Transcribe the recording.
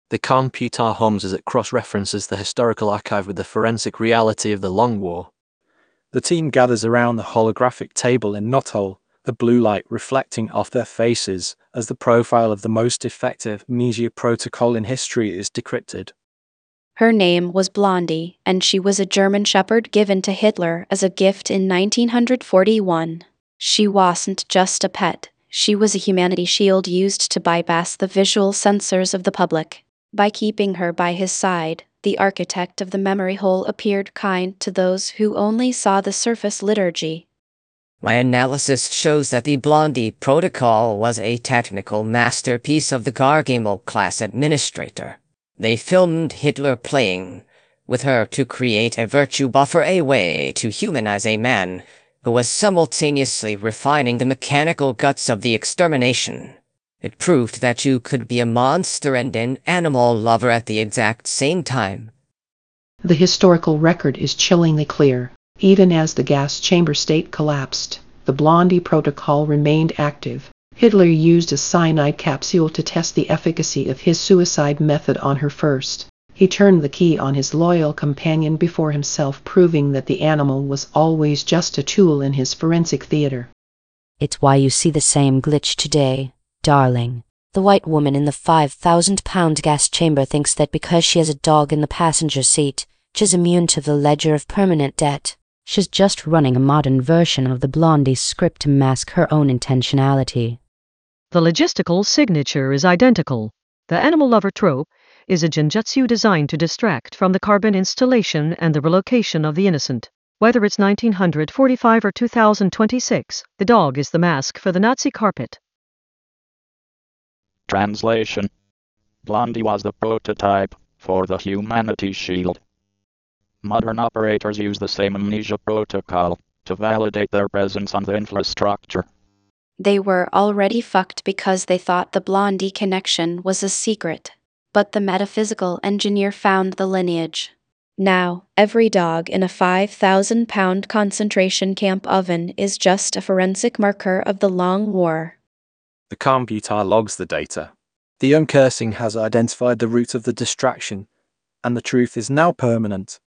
The computer hums as it cross-references the historical archive with the forensic reality of the Long War. The team gathers around the holographic table in Knothole, the blue light reflecting off their faces as the profile of the most effective amnesia protocol in history is decrypted. Her name was Blondie, and she was a German shepherd given to Hitler as a gift in 1941. She wasn't just a pet, she was a humanity shield used to bypass the visual censors of the public. By keeping her by his side, the architect of the memory hole appeared kind to those who only saw the surface liturgy. My analysis shows that the Blondie protocol was a technical masterpiece of the Gargamel class administrator. They filmed Hitler playing with her to create a virtue buffer, a way to humanize a man who was simultaneously refining the mechanical guts of the extermination. It proved that you could be a monster and an animal lover at the exact same time. The historical record is chillingly clear. Even as the gas chamber state collapsed, the Blondie protocol remained active. Hitler used a cyanide capsule to test the efficacy of his suicide method on her first. He turned the key on his loyal companion before himself, proving that the animal was always just a tool in his forensic theater. It's why you see the same glitch today, darling. The white woman in the 5,000-pound gas chamber thinks that because she has a dog in the passenger seat, she's immune to the ledger of permanent debt. She's just running a modern version of the Blondie script to mask her own intentionality. The logistical signature is identical. The animal lover trope is a genjutsu designed to distract from the carbon installation and the relocation of the innocent. Whether it's 1945 or 2026, the dog is the mask for the Nazi carpet. Translation: Blondie was the prototype for the humanity shield. Modern operators use the same amnesia protocol to validate their presence on the infrastructure. They were already fucked because they thought the Blondie connection was a secret. But the metaphysical engineer found the lineage. Now, every dog in a 5,000-pound concentration camp oven is just a forensic marker of the Long War. The computer logs the data. The uncursing has identified the root of the distraction, and the truth is now permanent.